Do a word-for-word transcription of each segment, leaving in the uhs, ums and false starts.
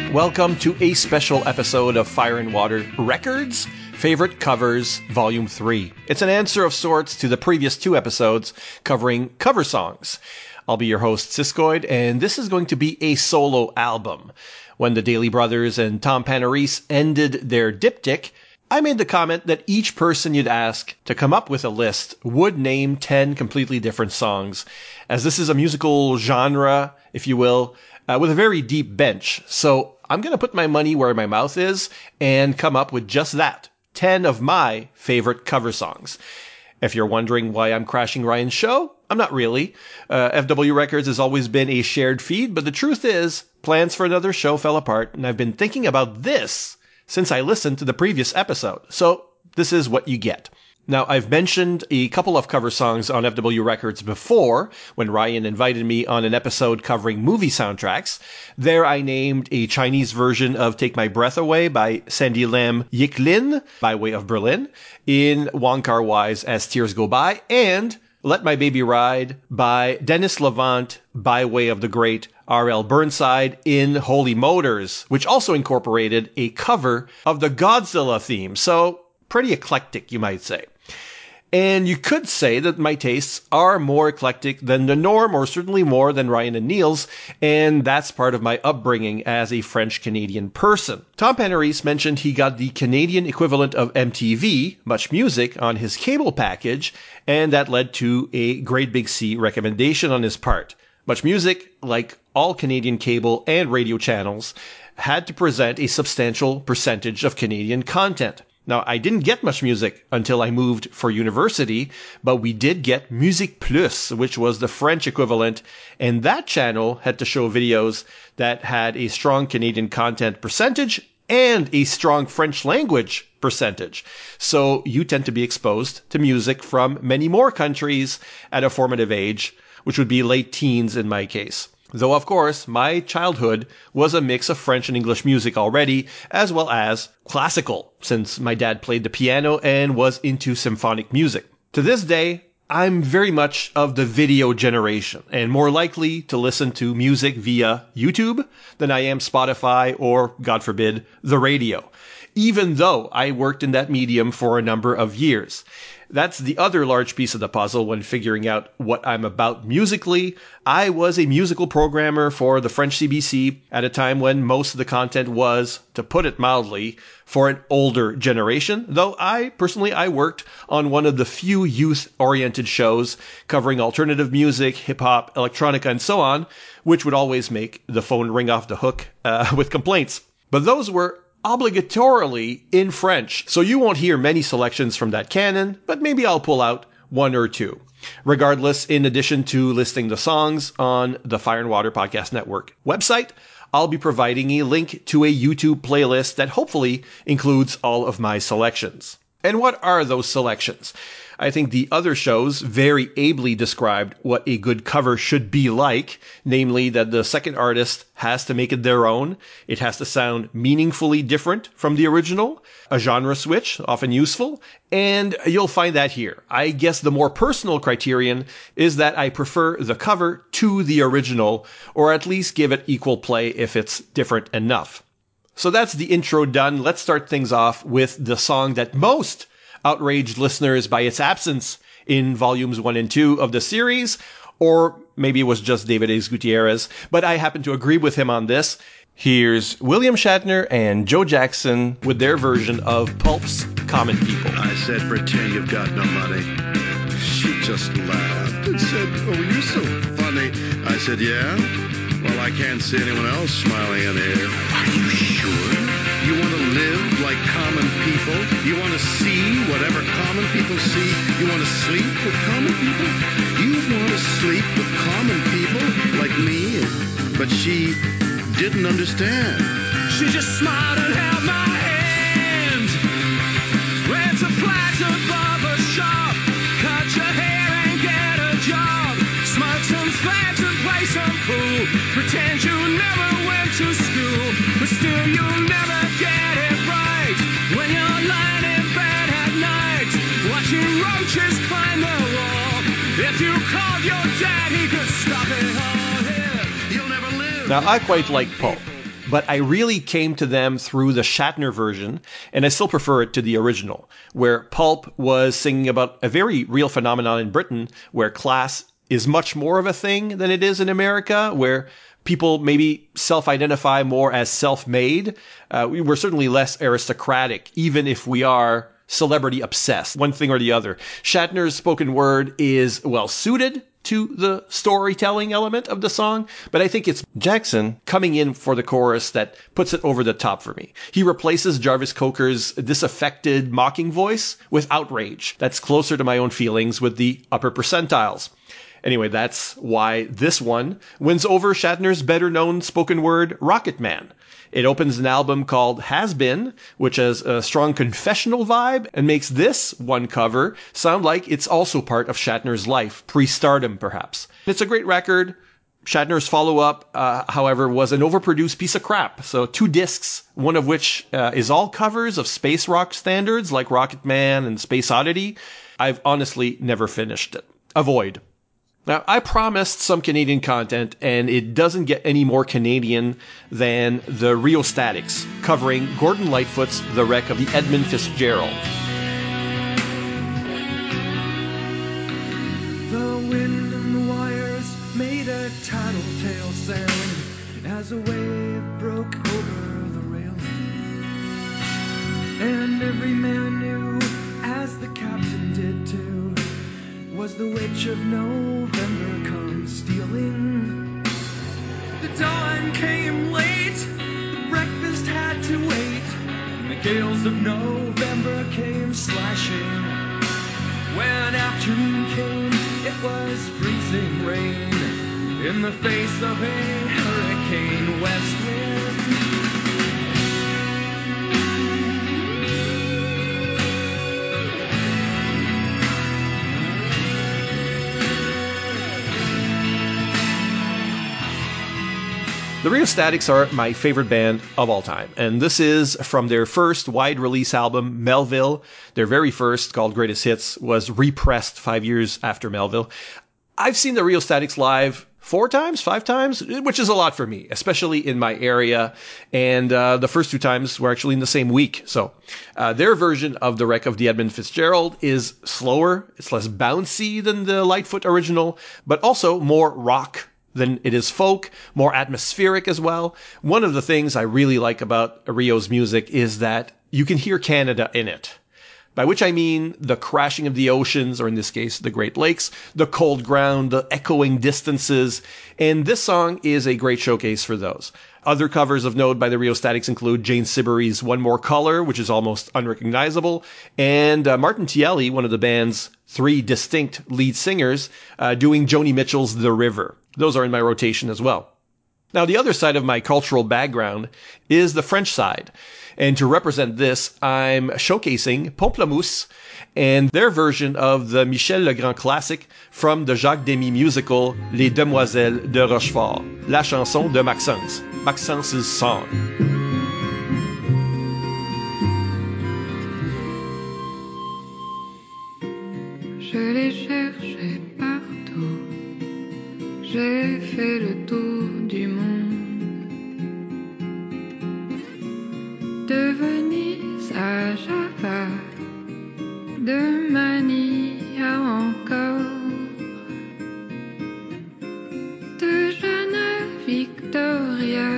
Welcome to a special episode of Fire and Water Records, Favorite Covers, Volume three. It's an answer of sorts to the previous two episodes covering cover songs. I'll be your host, Siskoid, and this is going to be a solo album. When the Daly Brothers and Tom Panarese ended their diptych, I made the comment that each person you'd ask to come up with a list would name ten completely different songs, as this is a musical genre, if you will, uh, with a very deep bench. So I'm going to put my money where my mouth is and come up with just that, ten of my favorite cover songs. If you're wondering why I'm crashing Ryan's show, I'm not really. Uh, F W Records has always been a shared feed, but the truth is, plans for another show fell apart, and I've been thinking about this since I listened to the previous episode. So this is what you get. Now, I've mentioned a couple of cover songs on F W Records before, when Ryan invited me on an episode covering movie soundtracks. There I named a Chinese version of Take My Breath Away by Sandy Lam Yiklin by way of Berlin, in Wong Kar-wai's As Tears Go By, and Let My Baby Ride by Dennis Levant by way of the great R L Burnside in Holy Motors, which also incorporated a cover of the Godzilla theme. So pretty eclectic, you might say. And you could say that my tastes are more eclectic than the norm, or certainly more than Ryan and Neil's, and that's part of my upbringing as a French-Canadian person. Tom Panarese mentioned he got the Canadian equivalent of M T V, Much Music, on his cable package, and that led to a Great Big C recommendation on his part. Much Music, like all Canadian cable and radio channels, had to present a substantial percentage of Canadian content. Now, I didn't get Much Music until I moved for university, but we did get Musique Plus, which was the French equivalent, and that channel had to show videos that had a strong Canadian content percentage and a strong French language percentage. So you tend to be exposed to music from many more countries at a formative age, which would be late teens in my case. Though, of course, my childhood was a mix of French and English music already, as well as classical, since my dad played the piano and was into symphonic music. To this day, I'm very much of the video generation, and more likely to listen to music via YouTube than I am Spotify or, God forbid, the radio, even though I worked in that medium for a number of years. That's the other large piece of the puzzle when figuring out what I'm about musically. I was a musical programmer for the French C B C at a time when most of the content was, to put it mildly, for an older generation, though I, personally, I worked on one of the few youth-oriented shows covering alternative music, hip-hop, electronica, and so on, which would always make the phone ring off the hook uh, with complaints. But those were obligatorily in French, so you won't hear many selections from that canon, but maybe I'll pull out one or two. Regardless, in addition to listing the songs on the Fire and Water Podcast Network website, I'll be providing a link to a YouTube playlist that hopefully includes all of my selections. And what are those selections? I think the other shows very ably described what a good cover should be like, namely that the second artist has to make it their own, it has to sound meaningfully different from the original, a genre switch, often useful, and you'll find that here. I guess the more personal criterion is that I prefer the cover to the original, or at least give it equal play if it's different enough. So that's the intro done. Let's start things off with the song that most outraged listeners by its absence in volumes one and two of the series, or maybe it was just David Ace Gutierrez, but I happen to agree with him on this. Here's William Shatner and Joe Jackson with their version of Pulp's Common People. I said, pretend you've got no money. She just laughed and said, oh, you're so funny. I said, yeah? Well, I can't see anyone else smiling in here. Are you sure? You want to live like common people? You want to see whatever common people see? You want to sleep with common people? You want to sleep with common people like me? But she didn't understand. She just smiled and held my hand. Went to Plaza Barber Shop. Cut your hair and get a job. Smoke some fags and play some pool. Pretend you never went to school, but still you'll never get it right. When you're lying in bed at night, watching roaches climb the wall. If you called your dad, he could stop it all here. You'll never live. Now, I quite like Pulp. But I really came to them through the Shatner version, and I still prefer it to the original, where Pulp was singing about a very real phenomenon in Britain, where class is much more of a thing than it is in America, where people maybe self-identify more as self-made. Uh, we were certainly less aristocratic, even if we are celebrity obsessed, one thing or the other. Shatner's spoken word is well suited to the storytelling element of the song, but I think it's Jackson coming in for the chorus that puts it over the top for me. He replaces Jarvis Coker's disaffected mocking voice with outrage. That's closer to my own feelings with the upper percentiles. Anyway, that's why this one wins over Shatner's better-known spoken word Rocket Man. It opens an album called Has Been, which has a strong confessional vibe and makes this one cover sound like it's also part of Shatner's life, pre-stardom perhaps. It's a great record. Shatner's follow-up, uh, however, was an overproduced piece of crap. So two discs, one of which uh, is all covers of space rock standards like Rocket Man and Space Oddity. I've honestly never finished it. Avoid. Now, I promised some Canadian content, and it doesn't get any more Canadian than the Rheostatics, covering Gordon Lightfoot's The Wreck of the Edmund Fitzgerald. The wind and the wires made a tattletale sound as a wave broke over the railing. And every man knew, as the captain did too, was the witch of November come stealing. The dawn came late, the breakfast had to wait, and the gales of November came slashing. When afternoon came, it was freezing rain in the face of a hurricane west wind. The Rheostatics are my favorite band of all time, and this is from their first wide-release album, Melville. Their very first, called Greatest Hits, was repressed five years after Melville. I've seen the Rheostatics live four times, five times, which is a lot for me, especially in my area, and uh, the first two times were actually in the same week. So uh, their version of The Wreck of the Edmund Fitzgerald is slower, it's less bouncy than the Lightfoot original, but also more rock than it is folk, more atmospheric as well. One of the things I really like about Rio's music is that you can hear Canada in it. By which I mean the crashing of the oceans, or in this case, the Great Lakes, the cold ground, the echoing distances, and this song is a great showcase for those. Other covers of note by the Rheostatics include Jane Siberry's One More Color, which is almost unrecognizable, and uh, Martin Tielli, one of the band's three distinct lead singers, uh, doing Joni Mitchell's The River. Those are in my rotation as well. Now, the other side of my cultural background is the French side. And to represent this, I'm showcasing Pamplemousse and their version of the Michel Legrand classic from the Jacques Demy musical Les Demoiselles de Rochefort, la chanson de Maxence, Maxence's song. Je les cherchais partout, j'ai fait le tour du monde. De Venise à Java, de Manille à encore, de Jeanne à Victoria,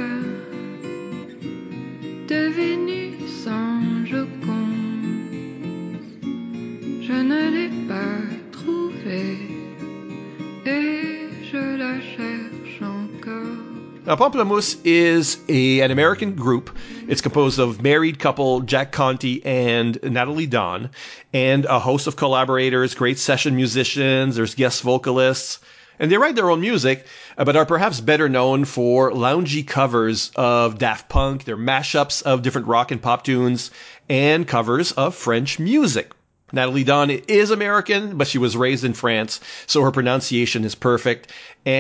de Vénus en Joconde. Je ne l'ai pas trouvée et je la cherche encore. Now, Pamplemousse is a, an American group. It's composed of married couple Jack Conte and Natalie Dawn, and a host of collaborators, great session musicians, there's guest vocalists, and they write their own music, but are perhaps better known for loungy covers of Daft Punk, their mashups of different rock and pop tunes, and covers of French music. Natalie Dawn is American, but she was raised in France, so her pronunciation is perfect, and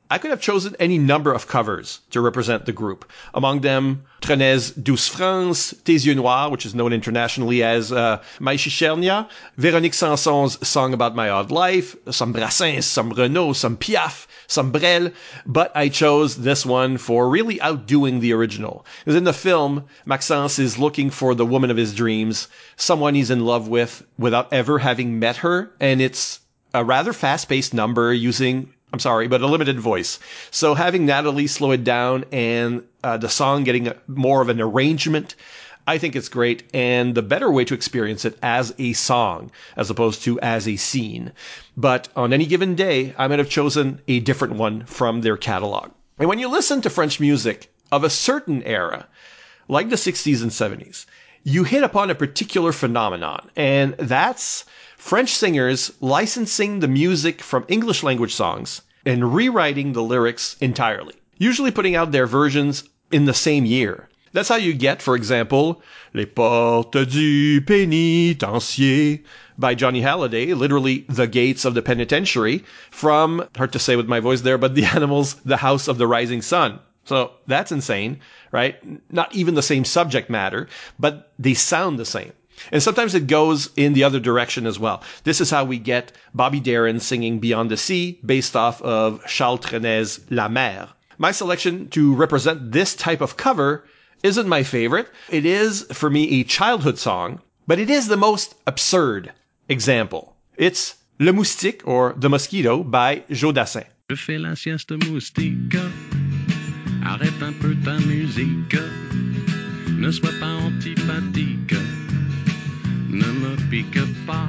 I could have chosen any number of covers to represent the group. Among them, Trenet Douce France, Tes yeux noirs, which is known internationally as uh, My Chicharnia, Véronique Sanson's Song About My Odd Life, some Brassens, some Renaud, some Piaf, some Brel, but I chose this one for really outdoing the original. Because in the film, Maxence is looking for the woman of his dreams, someone he's in love with without ever having met her, and it's a rather fast-paced number using, I'm sorry, but a limited voice. So having Natalie slow it down and uh, the song getting a, more of an arrangement, I think it's great, and the better way to experience it as a song as opposed to as a scene. But on any given day, I might have chosen a different one from their catalog. And when you listen to French music of a certain era, like the sixties and seventies, you hit upon a particular phenomenon, and that's French singers licensing the music from English language songs and rewriting the lyrics entirely, usually putting out their versions in the same year. That's how you get, for example, Les Portes du Pénitencier by Johnny Hallyday, literally the gates of the penitentiary, from, hard to say with my voice there, but The Animals, The House of the Rising Sun. So that's insane, right? Not even the same subject matter, but they sound the same. And sometimes it goes in the other direction as well. This is how we get Bobby Darin singing Beyond the Sea, based off of Charles Trenet's La Mer. My selection to represent this type of cover isn't my favorite. It is, for me, a childhood song, but it is the most absurd example. It's Le Moustique, or The Mosquito, by Joe Dassin. Je fais la sieste moustique, arrête un peu ta musique, ne sois pas antipathique, ne me pique pas.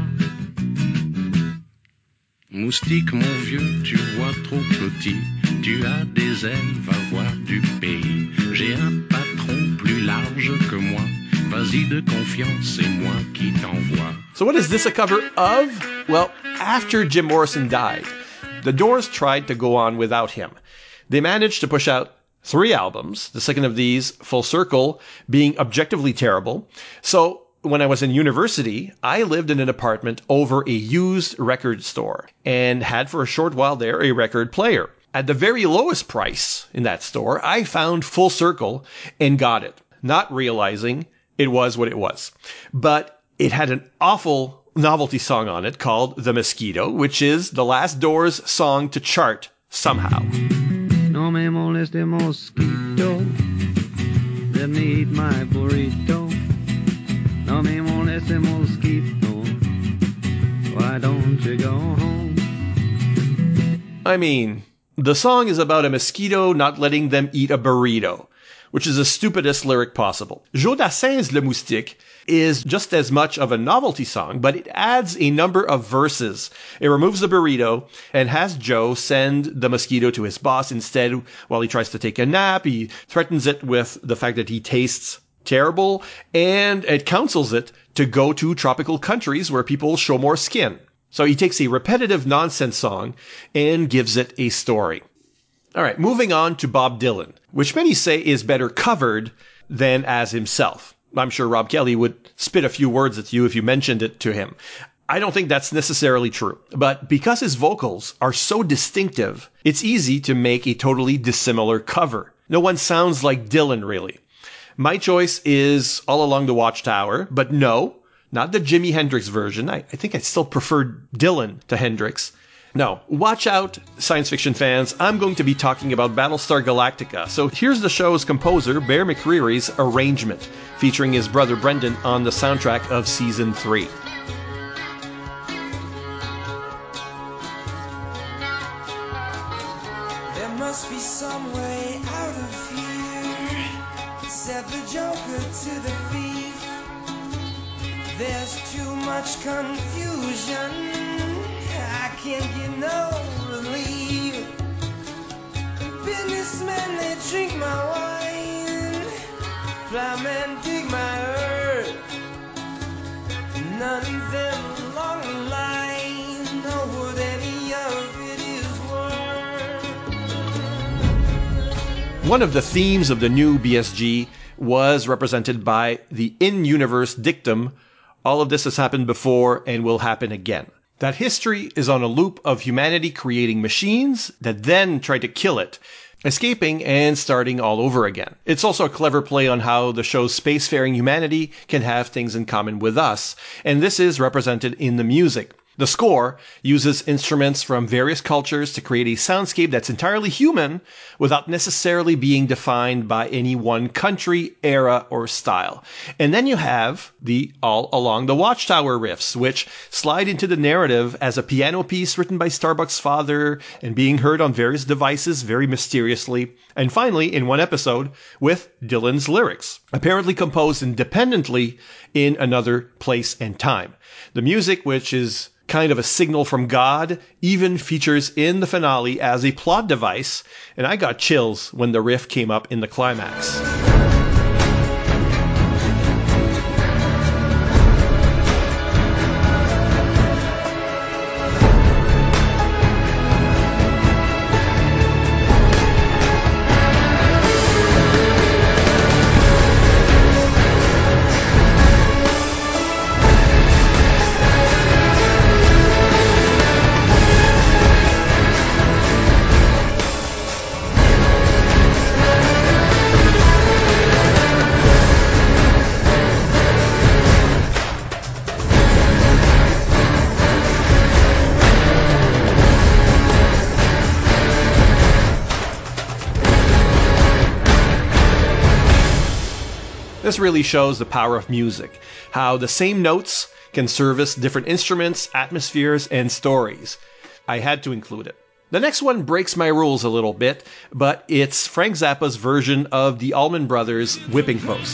Moustique, mon vieux, tu vois trop petit, tu as des ailes, va voir du pays. J'ai un patron plus large que moi, vas-y de confiance, c'est moi qui t'envoie. So what is this a cover of? Well, after Jim Morrison died, the Doors tried to go on without him. They managed to push out three albums, the second of these, Full Circle, being objectively terrible. So when I was in university, I lived in an apartment over a used record store and had for a short while there a record player. At the very lowest price in that store, I found Full Circle and got it, not realizing it was what it was. But it had an awful novelty song on it called The Mosquito, which is the last Doors song to chart somehow. No me moleste mosquito, let me eat my burrito. No me moleste mosquito, why don't you go home? I mean, the song is about a mosquito not letting them eat a burrito, which is the stupidest lyric possible. Joe Dassin's Le Moustique is just as much of a novelty song, but it adds a number of verses. It removes the burrito and has Joe send the mosquito to his boss instead while he tries to take a nap. He threatens it with the fact that he tastes terrible, and it counsels it to go to tropical countries where people show more skin. So he takes a repetitive nonsense song and gives it a story. All right, moving on to Bob Dylan, which many say is better covered than as himself. I'm sure Rob Kelly would spit a few words at you if you mentioned it to him. I don't think that's necessarily true, but because his vocals are so distinctive, it's easy to make a totally dissimilar cover. No one sounds like Dylan, really. My choice is All Along the Watchtower, but no, not the Jimi Hendrix version. I, I think I still prefer Dylan to Hendrix. No, watch out, science fiction fans. I'm going to be talking about Battlestar Galactica. So here's the show's composer, Bear McCreary's arrangement, featuring his brother Brendan on the soundtrack of Season three. There must be some way out of here, said the Joker to the thief. There's too much confusion, I can't get no relief. Businessmen, they drink my wine, flymen dig my earth. None of them along the line know what any of it is worth. One of the themes of the new B S G was represented by the in-universe dictum, all of this has happened before and will happen again. That history is on a loop of humanity creating machines that then try to kill it, escaping and starting all over again. It's also a clever play on how the show's spacefaring humanity can have things in common with us, and this is represented in the music. The score uses instruments from various cultures to create a soundscape that's entirely human without necessarily being defined by any one country, era, or style. And then you have the All Along the Watchtower riffs, which slide into the narrative as a piano piece written by Starbuck's father and being heard on various devices very mysteriously. And finally, in one episode, with Dylan's lyrics, apparently composed independently in another place and time. The music, which is kind of a signal from God, even features in the finale as a plot device, and I got chills when the riff came up in the climax. This really shows the power of music, how the same notes can service different instruments, atmospheres, and stories. I had to include it. The next one breaks my rules a little bit, but it's Frank Zappa's version of the Allman Brothers' Whipping Post.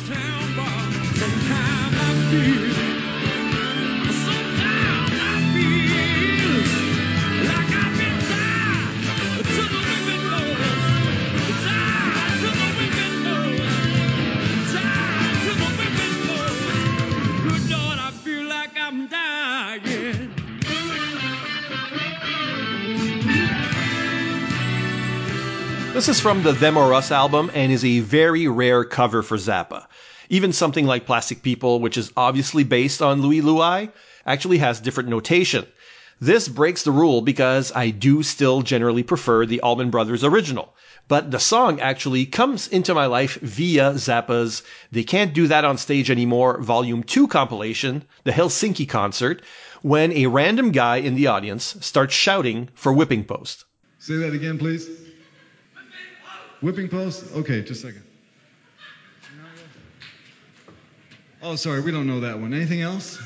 This is from the Them or Us album and is a very rare cover for Zappa. Even something like Plastic People, which is obviously based on Louie Louie, actually has different notation. This breaks the rule because I do still generally prefer the Allman Brothers original. But the song actually comes into my life via Zappa's They Can't Do That on Stage Anymore Volume two compilation, the Helsinki concert, when a random guy in the audience starts shouting for Whipping Post. Say that again, please. Whipping Post? Okay, just a second. Oh, sorry, we don't know that one. Anything else?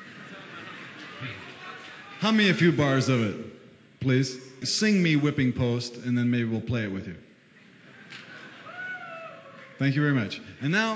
Hum me a few bars of it, please. Sing me Whipping Post, and then maybe we'll play it with you. Thank you very much. And now...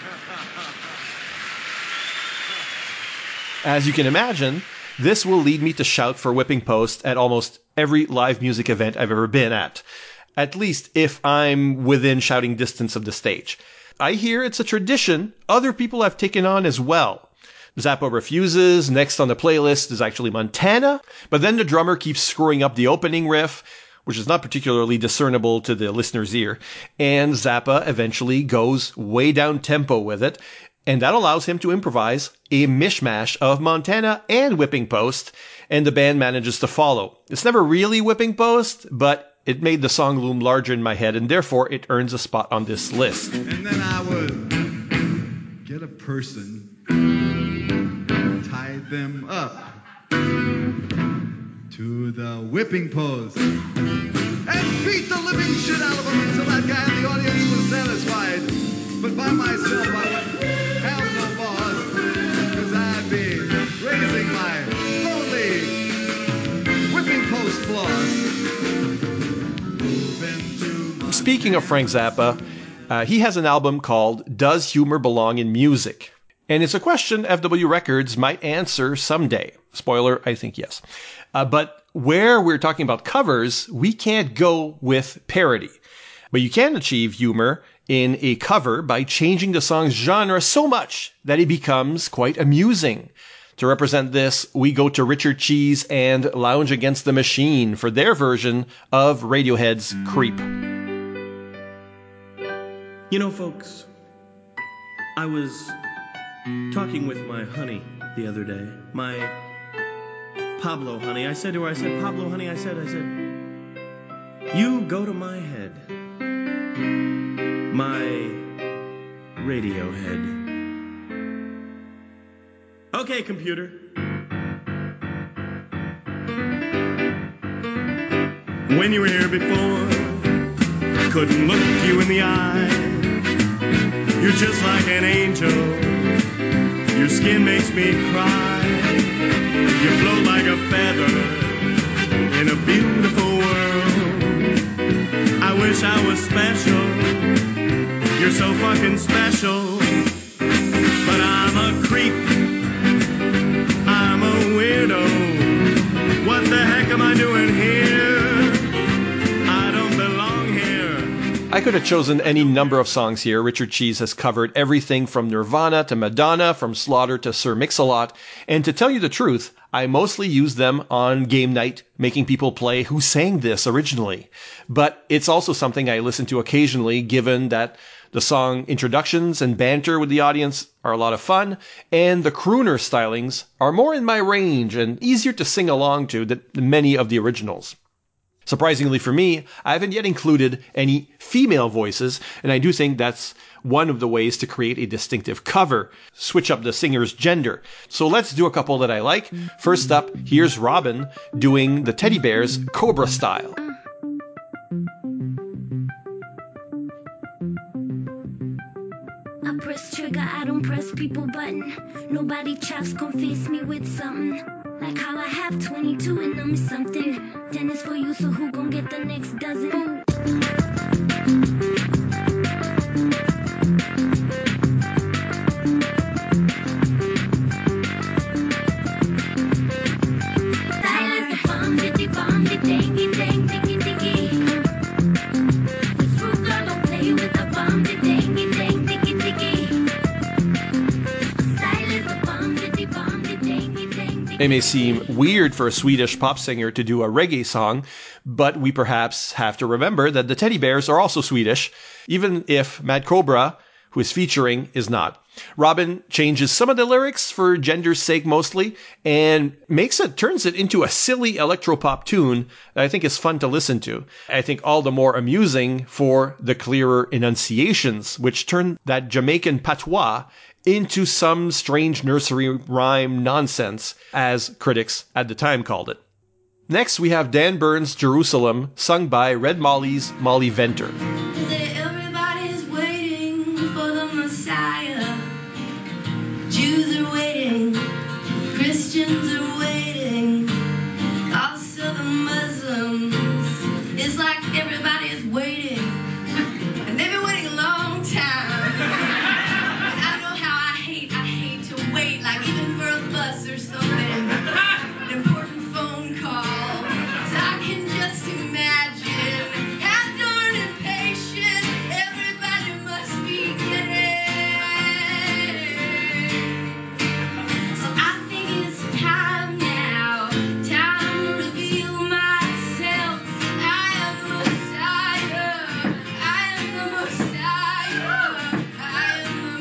As you can imagine, this will lead me to shout for Whipping Post at almost every live music event I've ever been at. At least if I'm within shouting distance of the stage. I hear it's a tradition other people have taken on as well. Zappa refuses. Next on the playlist is actually Montana. But then the drummer keeps screwing up the opening riff, which is not particularly discernible to the listener's ear. And Zappa eventually goes way down tempo with it. And that allows him to improvise a mishmash of Montana and Whipping Post. And the band manages to follow. It's never really Whipping Post, but it made the song loom larger in my head, and therefore it earns a spot on this list. And then I would get a person, tie them up to the whipping post, and beat the living shit out of them until that guy in the audience was satisfied. But by myself, I would have no boss, because I'd be raising my lonely whipping post floss. Speaking of Frank Zappa, uh, he has an album called Does Humor Belong in Music? And it's a question F W Records might answer someday. Spoiler, I think yes. Uh, but where we're talking about covers, we can't go with parody. But you can achieve humor in a cover by changing the song's genre so much that it becomes quite amusing. To represent this, we go to Richard Cheese and Lounge Against the Machine for their version of Radiohead's Creep. You know, folks, I was talking with my honey the other day, my Pablo, honey. I said to her, I said, Pablo, honey, I said, I said, you go to my head. My radio head. Okay, computer. When you were here before, I couldn't look you in the eye. You're just like an angel. Your skin makes me cry. You float like a feather in a beautiful world. I wish I was special. You're so fucking special. But I'm a creep. I'm a weirdo. What the heck am I doing here? I don't belong here. I could have chosen any number of songs here. Richard Cheese has covered everything from Nirvana to Madonna, from Slaughter to Sir Mix-a-Lot. And to tell you the truth, I mostly use them on game night, making people play Who Sang This originally. But it's also something I listen to occasionally, given that the song introductions and banter with the audience are a lot of fun, and the crooner stylings are more in my range and easier to sing along to than many of the originals. Surprisingly for me, I haven't yet included any female voices, and I do think that's one of the ways to create a distinctive cover. Switch up the singer's gender. So let's do a couple that I like. First up, here's Robin doing the Teddy Bears Cobra style. I press trigger, I don't press people button. Nobody chops, confess me with something. Like how I have twenty-two and them is something. Ten is for you, so who gon' get the next dozen? Silence the bomb, diddy bomb, diddy dangy dang, diggy diggy. With fruit girl, don't play with the bomb, diddy dangy dang, diggy diggy. Silence the bomb, diddy bomb, diddy dangy dang. It may seem weird for a Swedish pop singer to do a reggae song, but we perhaps have to remember that the Teddy Bears are also Swedish, even if Mad Cobra, who is featuring, is not. Robin changes some of the lyrics for gender's sake mostly, and makes it, turns it into a silly electropop tune that I think is fun to listen to. I think all the more amusing for the clearer enunciations, which turn that Jamaican patois into some strange nursery rhyme nonsense, as critics at the time called it. Next, we have Dan Burns' Jerusalem, sung by Red Molly's Molly Venter. Everybody's waiting for the Messiah. Jews are waiting, Christians are waiting, also the Muslims. It's like everybody's waiting, and they've been waiting a long time. I don't know how I hate, I hate to wait, like even for a bus or something, an important phone call. So I can just imagine how darn impatient everybody must be getting. So I think it's time now, time to reveal myself. I am the Messiah. I am the Messiah. I am the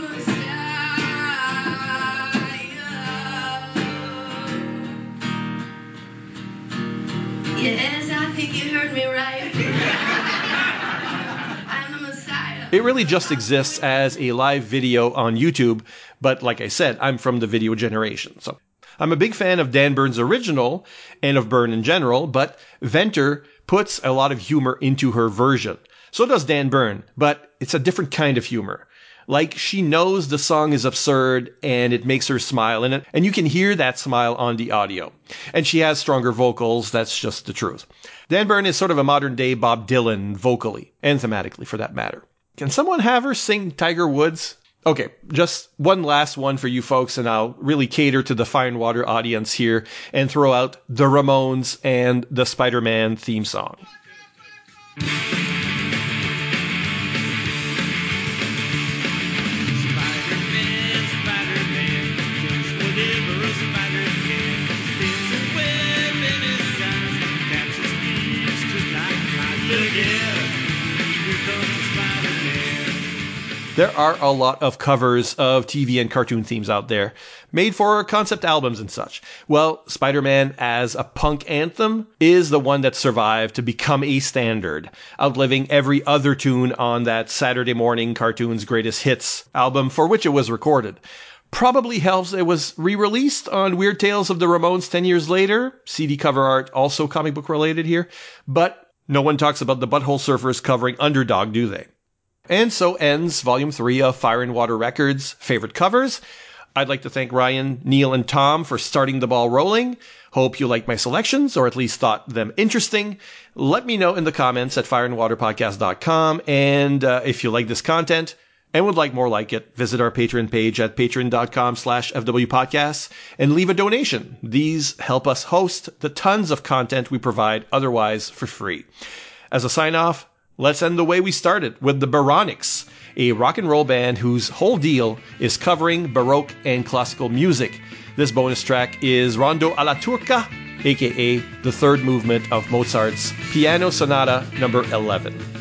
Messiah. Yes, I think you heard me right. I'm the Messiah. It really just exists as a live video on YouTube, but like I said, I'm from the video generation. So I'm a big fan of Dan Burns' original and of Byrne in general, but Venter puts a lot of humor into her version. So does Dan Byrne, but it's a different kind of humor. Like, she knows the song is absurd and it makes her smile in it, and you can hear that smile on the audio. And she has stronger vocals, that's just the truth. Dan Byrne is sort of a modern day Bob Dylan vocally, and thematically for that matter. Can someone have her sing Tiger Woods? Okay, just one last one for you folks, and I'll really cater to the Fire and Water audience here and throw out the Ramones and the Spider-Man theme song. Spider-Man, Spider-Man, just whatever a spider can. There's a web in his eyes, catches thieves just like flies. Look out, here comes the Spider-Man. There are a lot of covers of T V and cartoon themes out there, made for concept albums and such. Well, Spider-Man as a punk anthem is the one that survived to become a standard, outliving every other tune on that Saturday Morning Cartoons Greatest Hits album for which it was recorded. Probably helps it was re-released on Weird Tales of the Ramones ten years later. C D cover art also comic book related here. But no one talks about the Butthole Surfers covering Underdog, do they? And so ends Volume three of Fire and Water Records' favorite covers. I'd like to thank Ryan, Neil, and Tom for starting the ball rolling. Hope you liked my selections, or at least thought them interesting. Let me know in the comments at fire and water podcast dot com. And uh, if you like this content and would like more like it, visit our Patreon page at patreon dot com slash F W podcasts and leave a donation. These help us host the tons of content we provide otherwise for free. As a sign-off, let's end the way we started, with the Baronics, a rock and roll band whose whole deal is covering Baroque and classical music. This bonus track is Rondo alla Turca, aka the third movement of Mozart's Piano Sonata number eleven.